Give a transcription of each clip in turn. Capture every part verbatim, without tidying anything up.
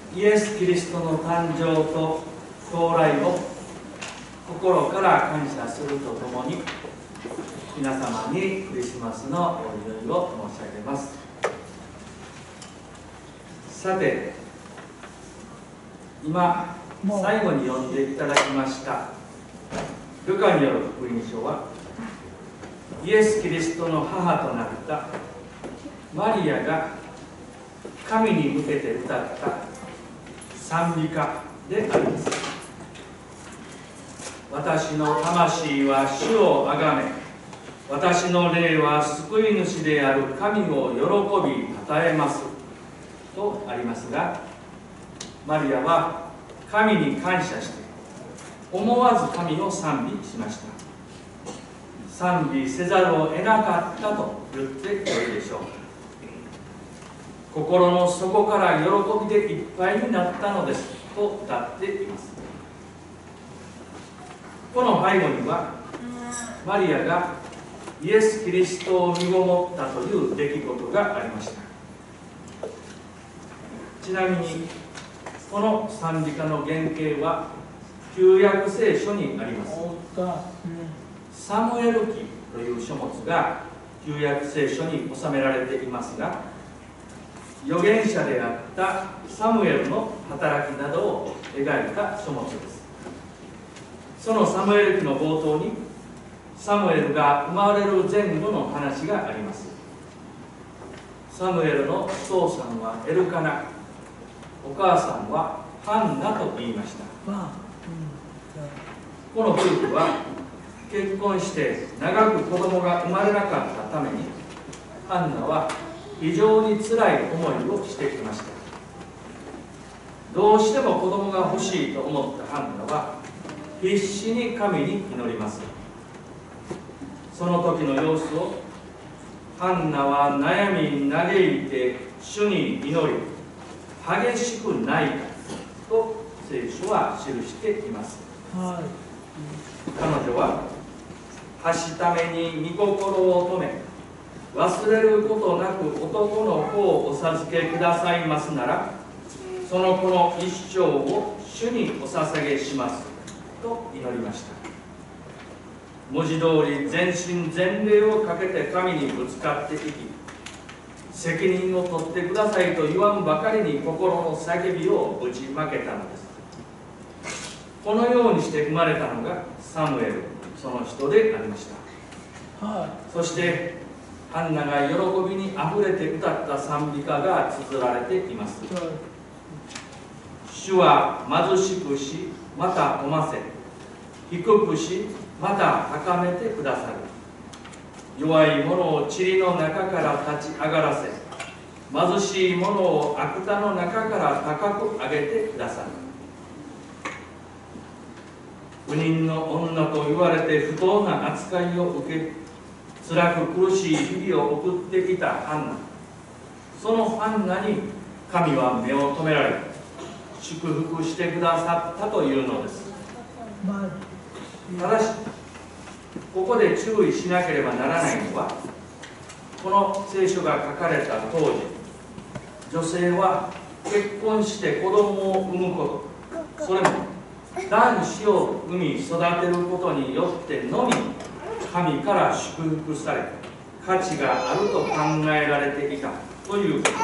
イエス・キリストの誕生と到来を心から感謝するとともに、皆様にクリスマスのお祈りを申し上げます。さて、今最後に読んでいただきましたルカによる福音書は、イエス・キリストの母となったマリアが神に向けて歌った賛美歌であります。私の魂は主をあがめ、私の霊は救い主である神を喜びたたえますとありますが、マリアは神に感謝して思わず神を賛美しました。賛美せざるを得なかったと言ってよいでしょう。心の底から喜びでいっぱいになったのですと歌っています。この背後には、マリアがイエス・キリストを身ごもったという出来事がありました。ちなみにこの賛美歌の原型は旧約聖書にあります。サムエル記という書物が旧約聖書に収められていますが、預言者であったサムエルの働きなどを描いた書物です。そのサムエル記の冒頭に、サムエルが生まれる前後の話があります。サムエルのお父さんはエルカナ、お母さんはハンナと言いました。この夫婦は結婚して長く子供が生まれなかったために、ハンナは非常につらい思いをしてきました。どうしても子供が欲しいと思ったハンナは必死に神に祈ります。その時の様子をハンナは悩み嘆いて主に祈り、激しく泣いたと聖書は記しています。はい、彼女ははしために御心を止め、忘れることなく男の子をお授けくださいますなら、その子の一生を主にお捧げしますと祈りました。文字通り全身全霊をかけて神にぶつかっていき、責任を取ってくださいと言わんばかりに心の叫びをぶちまけたのです。このようにして生まれたのがサムエル、その人でありました。はい、そしてハンナが喜びにあふれて歌った賛美歌が綴られています。はい、主は貧しくし、また富ませ、低くし、また高めてくださる。弱い者を塵の中から立ち上がらせ、貧しい者を悪田の中から高く上げてくださる。不妊の女と言われて不当な扱いを受け、辛く苦しい日々を送ってきたハンナ、そのハンナに神は目を留められ、祝福してくださったというのです。ただし、ここで注意しなければならないのは、この聖書が書かれた当時、女性は結婚して子供を産むこと、それも男子を産み育てることによってのみ神から祝福され、価値があると考えられていたということです。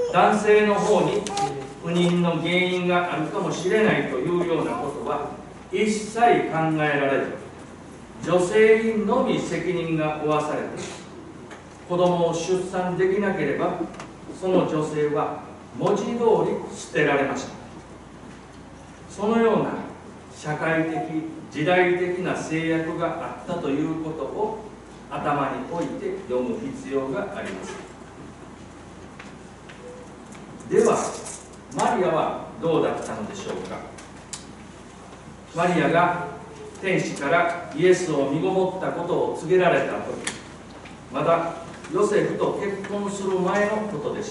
男性の方に不妊の原因があるかもしれないというようなことは一切考えられず、女性にのみ責任が負わされて、子供を出産できなければその女性は文字通り捨てられました。そのような社会的時代的な制約があったということを頭に置いて読む必要があります。ではマリアはどうだったのでしょうか。マリアが天使からイエスを身ごもったことを告げられた時、まだヨセフと結婚する前のことでした。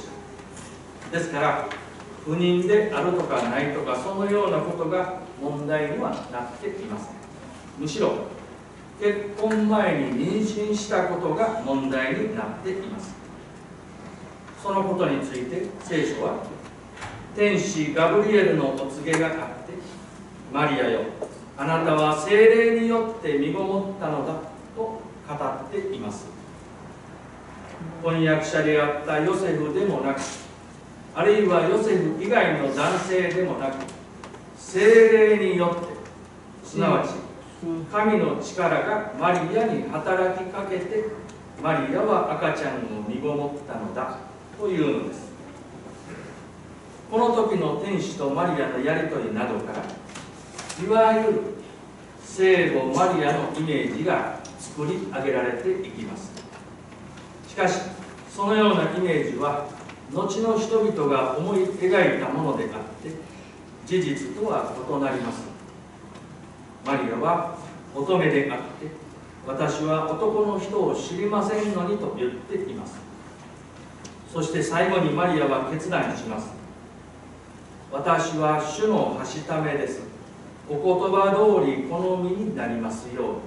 ですから不妊であるとかないとか、そのようなことが問題にはなっていません。むしろ結婚前に妊娠したことが問題になっています。 そのことについて聖書は、天使ガブリエルのお告げがあって、マリアよ、あなたは聖霊によって身ごもったのだと語っています。婚約者であったヨセフでもなく、あるいはヨセフ以外の男性でもなく、聖霊によって、すなわち神の力がマリアに働きかけて、マリアは赤ちゃんを身ごもったのだというのです。この時の天使とマリアのやり取りなどから、いわゆる聖母マリアのイメージが作り上げられていきます。しかし、そのようなイメージは後の人々が思い描いたものであって、事実とは異なります。マリアは乙女であって、私は男の人を知りませんのにと言っています。そして最後にマリアは決断します。私は主のはしためです。お言葉通り好みになりますよう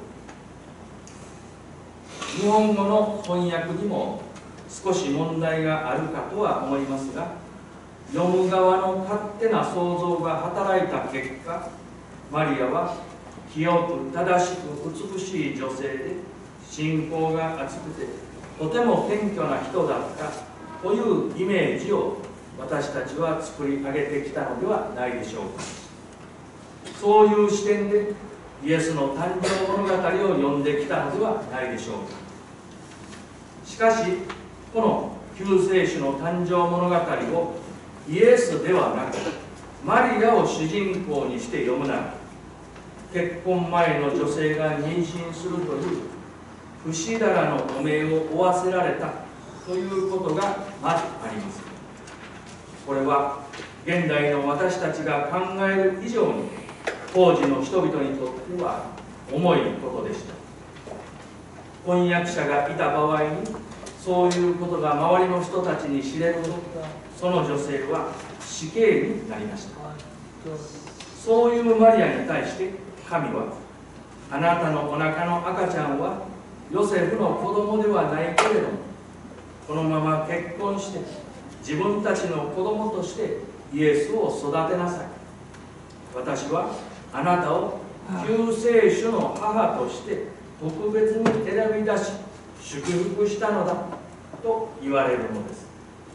に。日本語の翻訳にも少し問題があるかとは思いますが、読む側の勝手な想像が働いた結果、マリアは清く正しく美しい女性で、信仰が厚くてとても謙虚な人だったというイメージを私たちは作り上げてきたのではないでしょうか。そういう視点でイエスの誕生物語を読んできたのではないでしょうか。しかし、この救世主の誕生物語をイエスではなくマリアを主人公にして読むなら、結婚前の女性が妊娠するという不死だらの汚名を負わせられたということがまずあります。これは現代の私たちが考える以上に当時の人々にとっては重いことでした。婚約者がいた場合にそういうことが周りの人たちに知れると、その女性は死刑になりました。そういうマリアに対して神は、あなたのお腹の赤ちゃんはヨセフの子供ではないけれども、このまま結婚して自分たちの子供としてイエスを育てなさい。私はあなたを救世主の母として特別に選び出し祝福したのだと言われるのです。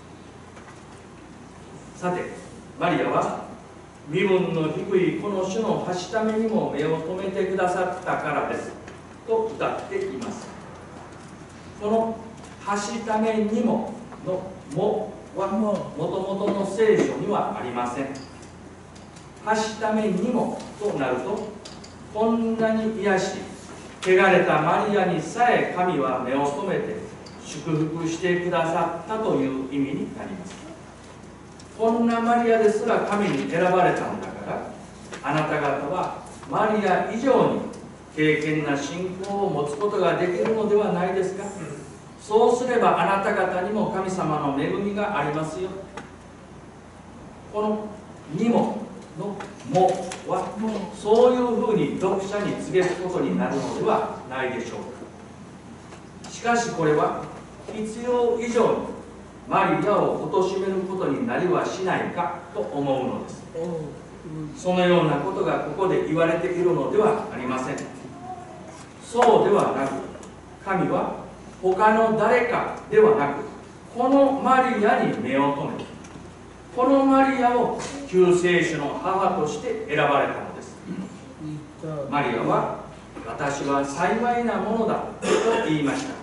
さて、マリアは身分の低いこの主のはしためにも目を留めてくださったからですと歌っています。このはしためにものもはもともとの聖書にはありません。はしためにもとなると、こんなに癒し汚れたマリアにさえ神は目を留めて祝福してくださったという意味になります。こんなマリアですら神に選ばれたんだから、あなた方はマリア以上に敬虔な信仰を持つことができるのではないですか。そうすればあなた方にも神様の恵みがありますよ。このにものもはそういうふうに読者に告げることになるのではないでしょうか。しかしこれは必要以上にマリアを貶めることになりはしないかと思うのです。そのようなことがここで言われているのではありません。そうではなく、神は他の誰かではなく、このマリアに目を留め、このマリアを救世主の母として選ばれたのです。マリアは、私は幸いなものだと言いました。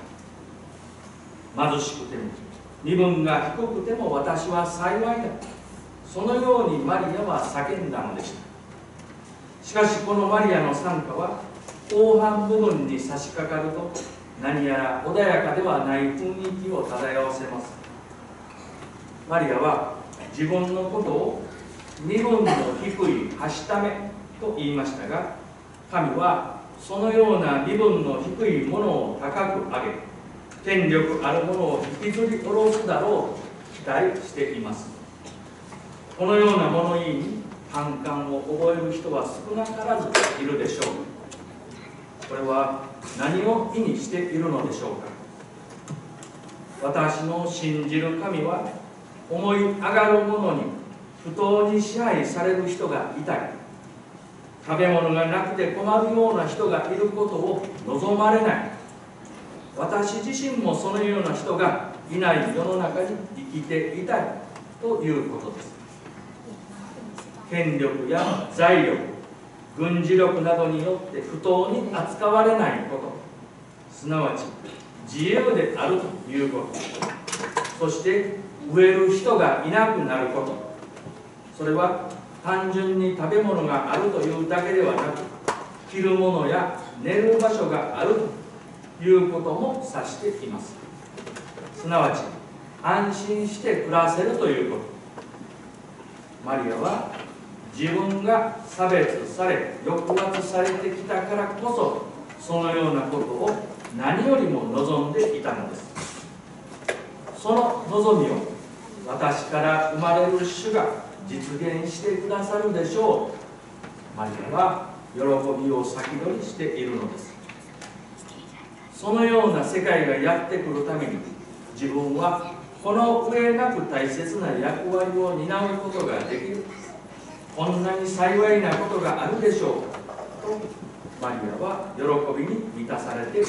貧しくても身分が低くても私は幸いだ、そのようにマリアは叫んだのでした。しかしこのマリアの賛歌は後半部分に差し掛かると、何やら穏やかではない雰囲気を漂わせます。マリアは自分のことを身分の低いはしためと言いましたが、神はそのような身分の低いものを高く上げ、権力あるものを引きずり下ろすだろうと期待しています。このような物言いに反感を覚える人は少なからずいるでしょう。これは何を意味しているのでしょうか。 私の信じる神は思い上がる者に不当に支配される人がいたり、食べ物がなくて困るような人がいることを望まれない。私自身もそのような人がいない世の中に生きていたいということです。権力や財力、軍事力などによって不当に扱われないこと、すなわち自由であるということ、そして飢える人がいなくなること、それは単純に食べ物があるというだけではなく、着るものや寝る場所があるということも指しています。すなわち安心して暮らせるということ。マリアは自分が差別され抑圧されてきたからこそ、そのようなことを何よりも望んでいたのです。その望みを私から生まれる主が実現してくださるでしょう。マリアは喜びを先取りしているのです。そのような世界がやってくるために、自分はこの上なく大切な役割を担うことができる、こんなに幸いなことがあるでしょうかと、マリアは喜びに満たされています。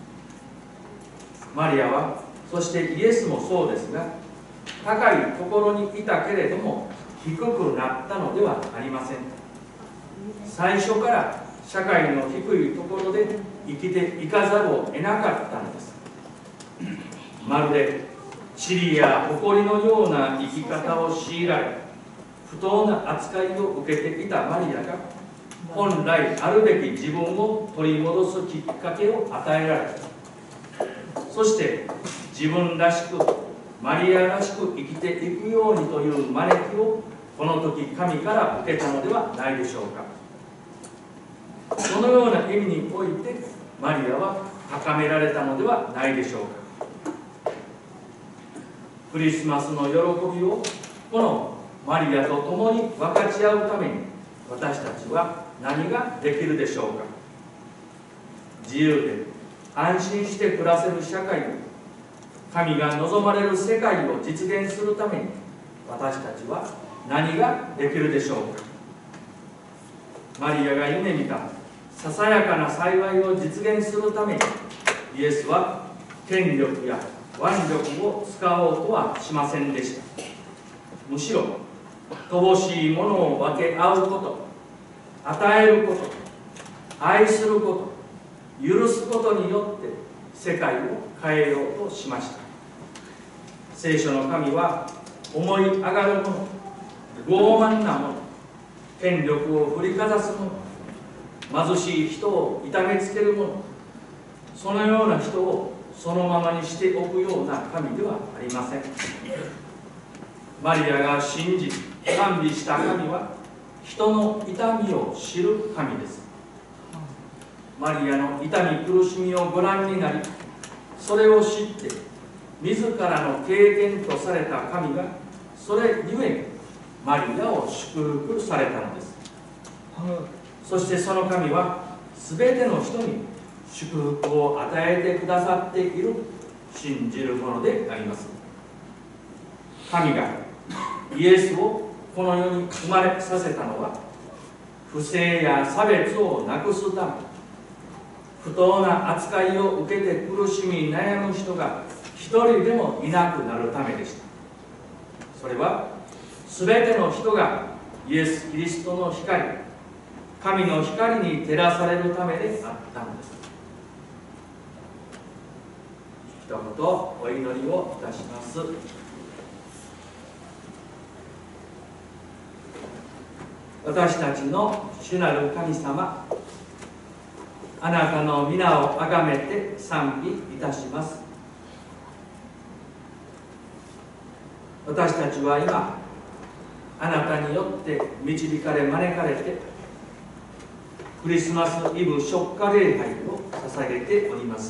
マリアは、そしてイエスもそうですが、高いところにいたけれども低くなったのではありません。最初から社会の低いところで生きていかざるを得なかったのです。まるで塵や埃のような生き方を強いられ、不当な扱いを受けていたマリアが、本来あるべき自分を取り戻すきっかけを与えられ、そして自分らしくマリアらしく生きていくようにという招きをこの時神から受けたのではないでしょうか。そのような意味においてマリアは高められたのではないでしょうか。クリスマスの喜びをこのマリアと共に分かち合うために、私たちは何ができるでしょうか。自由で安心して暮らせる社会を、神が望まれる世界を実現するために、私たちは何ができるでしょうか。マリアが夢見たささやかな幸いを実現するために、イエスは権力や腕力を使おうとはしませんでした。むしろ乏しいものを分け合うこと、与えること、愛すること、許すことによって世界を変えようとしました。聖書の神は思い上がるもの、傲慢なもの、権力を振りかざすもの、貧しい人を痛めつけるもの、そのような人をそのままにしておくような神ではありません。マリアが信じ賛美した神は人の痛みを知る神です。マリアの痛み苦しみをご覧になり、それを知って自らの経験とされた神が、それゆえにマリアを祝福されたのです。そしてその神は全ての人に祝福を与えてくださっている信じるものであります。神がイエスをこの世に生まれさせたのは、不正や差別をなくすため、不当な扱いを受けて苦しみ悩む人が一人でもいなくなるためでした。それは全ての人がイエス・キリストの光、神の光に照らされるためであったのです。一言お祈りをいたします。私たちの主なる神様、あなたの皆をあがめて賛美いたします。私たちは今、あなたによって導かれ招かれて、クリスマスイブ食家礼拝を捧げております。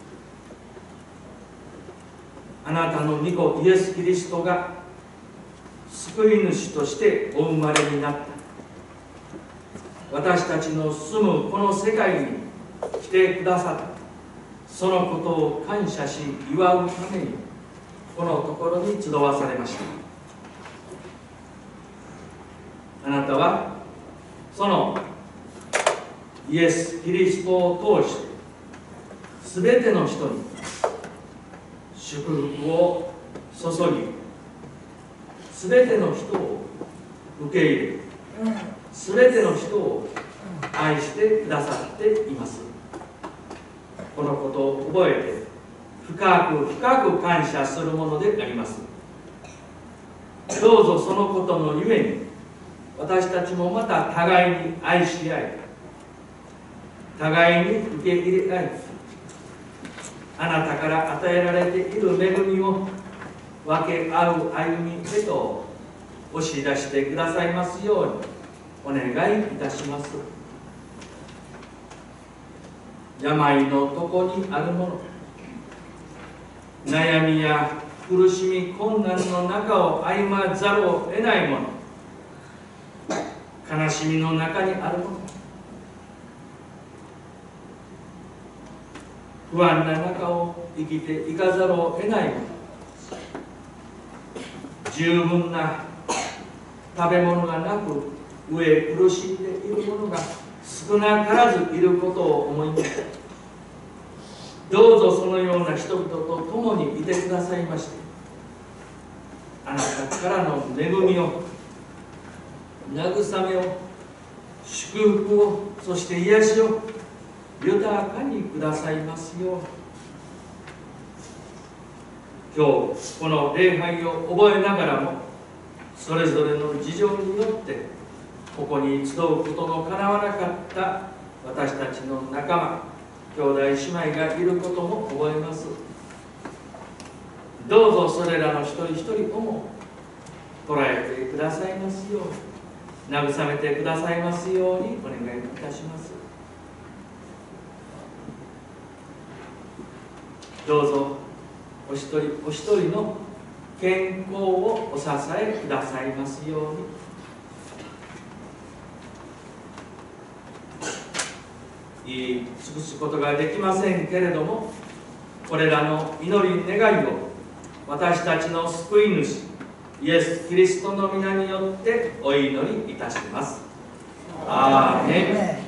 あなたの御子イエス・キリストが救い主としてお生まれになった。私たちの住むこの世界に来てくださった。 そのことを感謝し祝うためにこのところに集わされました。あなたはそのイエス・キリストを通してすべての人に祝福を注ぎ、すべての人を受け入れ、すべての人を愛してくださっています。このことを覚えて深く深く感謝するものであります。どうぞそのことのゆえに私たちもまた互いに愛し合い、互いに受け入れ合い、あなたから与えられている恵みを分け合う歩みへと押し出してくださいますようにお願いいたします。病の床にあるもの、悩みや苦しみ困難の中を歩まざるを得ないもの、悲しみの中にあるもの、不安な中を生きていかざるを得ないもの、十分な食べ物がなく飢え苦しんでいる者が少なからずいることを思います。どうぞそのような人々と共にいてくださいまして、あなたからの恵みを、慰めを、祝福を、そして癒しを豊かにくださいますよう。今日この礼拝を覚えながらも、それぞれの事情によってここに集うことのかなわなかった私たちの仲間、兄弟姉妹がいることも覚えます。どうぞそれらの一人一人をも捉えてくださいますよう、慰めてくださいますようにお願いいたします。どうぞお一人お一人の健康をお支えくださいますように。言い尽くすことができませんけれども、これらの祈り願いを私たちの救い主イエス・キリストの皆によってお祈りいたします。アーメン。